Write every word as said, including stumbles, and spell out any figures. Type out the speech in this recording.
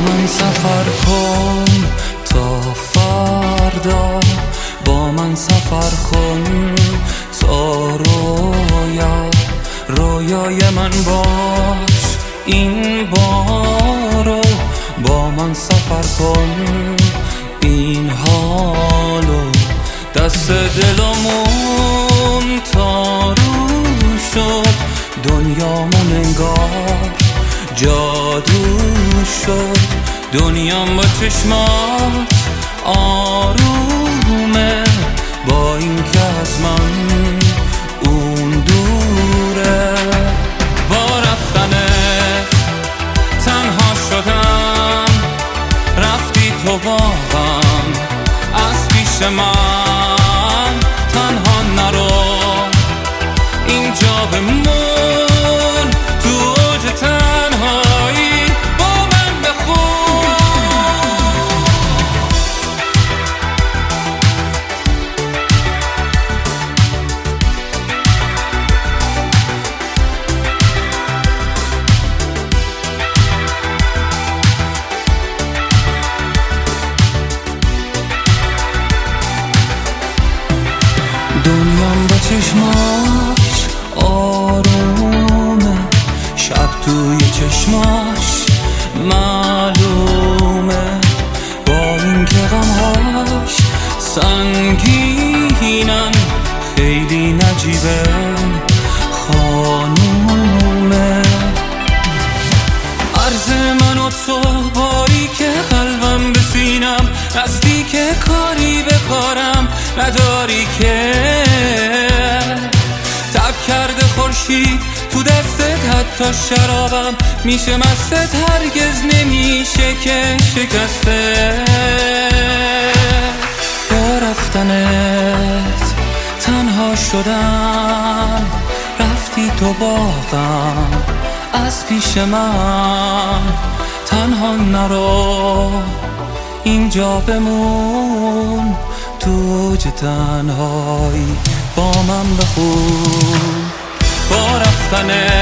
من سفر کن تا فردا، با من سفر کن تا رویا رویای من باش این بارو، با من سفر کن این حالو، دست دلمون تارو شد، دنیامون انگار جادو شد، دنیام با چشمات آرومه، با این که از من اون دوره. با رفتنت تنها شدم، رفتی تو واقعا از پیش من، تنها نرو اینجا بمون تو اوج تنهایی، با من بخون. دنیام با چشماش آرومه، شب توی چشماش معلومه، با این که غمهاش سنگینن، خیلی نجیبه خانومه. عرض من و تو باری که قلبم به سینم، رستی که کاری به کارم نداری که، تب کرده خورشید تو دستت، حتی شرابم میشه مستت، هرگز نمیشه که شکسته. با رفتنت تنها شدم، رفتی تو باغم از پیش من، تنها نرو اینجا بمون تو اوج تنهایی، با من بخون. با رفتنت